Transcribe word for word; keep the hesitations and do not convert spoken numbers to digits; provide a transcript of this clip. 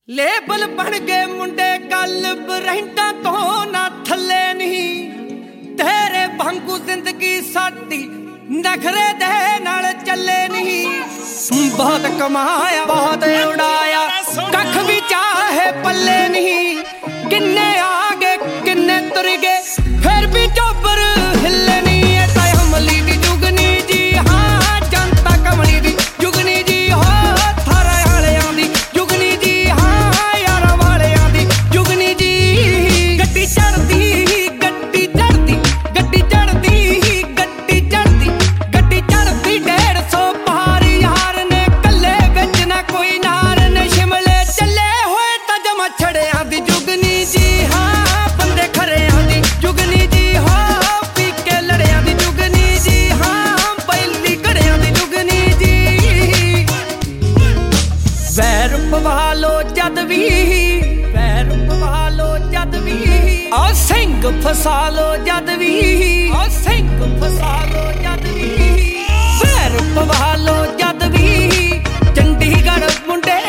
Label ਬਣ ਗਏ ਮੁੰਡੇ ਗੱਲ ਬਰਹਿੰਟਾਂ ਤੋਂ ਨਾ ਥੱਲੇ ਨਹੀਂ। ਤੇਰੇ ਵਾਂਗੂ ਜ਼ਿੰਦਗੀ ਸਾਡੀ ਨਖਰੇ ਦੇ ਨਾਲ ਚੱਲੇ ਨਹੀਂ। ਬਹੁਤ ਕਮਾਇਆ ਬਹੁਤ ਉਡਾਇਆ ਕੱਖ ਵੀ ਚਾਹੇ ਪੱਲੇ ਨਹੀਂ। ਕਿੰਨੇ ਆ ਗਏ ਕਿੰਨੇ ਤੁਰ ਗਏ ਫਿਰ ਵੀ ਚੋਬਰ ਹਿੱਲੇ ਨਹੀਂ। ਇਹ ਤਾਂ ਅਮਲੀ ਦੀ ਜੁਗਨੀ ਜੀ ਹਾਂ ਜਨਤਾ ਕਮਲੀ ਦੀ ਜੁਗਨੀ ਜੀ ਹੋ ਥਾਰਾ ਵਾਲਿਆਂ ਦੀ ਜੁਗਨੀ ਜੀ ਹਾਂ ਯਾਰਾਂ ਵਾਲਿਆਂ ਦੀ ਜੁਗਨੀ ਜੀ। ਗੱਡੀ ਚੜਦੀ ਗੱਡੀ ਚੜਦੀ ਗੱਡੀ ਚੜਦੀ ਗੱਡੀ ਚੜਦੀ ਗੱਡੀ ਚੜਦੀ ਡੇਢ ਸੌ ਪਾਰ ਯਾਰ ਨੇ ਕੱਲੇ ਵਿੱਚ ਨਾ ਕੋਈ ਨਾਰ ਨੇ। ਸ਼ਿਮਲੇ ਚੱਲੇ ਹੋਏ ਤਾਂ ਜਮਾ ਛੜਿਆਂ ਦੀ ਜੁਗਨੀ ਜੀ ਹਾਂ ਬੰਦੇ ਖਰਿਆਂ ਦੀ ਜੁਗਨੀ ਜੀ ਹੋ ਪੀ ਕੇ ਲੜਿਆਂ ਦੀ ਜੁਗਨੀ ਜੀ ਹਾਂ ਪਹਿਲੀ ਘੜਿਆਂ ਦੀ ਜੁਗਨੀ ਜੀ। ਵੈਰ ਪਵਾ ਲੋ ਜਦ ਵੀ ਵੈਰ ਪਵਾ ਲੋ ਜਦ ਵੀ ਆ ਸਿੰਘ ਫਸਾ ਲੋ ਜਦ ਵੀ ਆ ਸਿੰਘ ਫਸਾ ਲੋ ਜਦ ਵੀ ਵੈਰ ਪਵਾ ਲੋ ਜਦ ਵੀ ਚੰਡੀਗੜ੍ਹ ਮੁੰਡੇ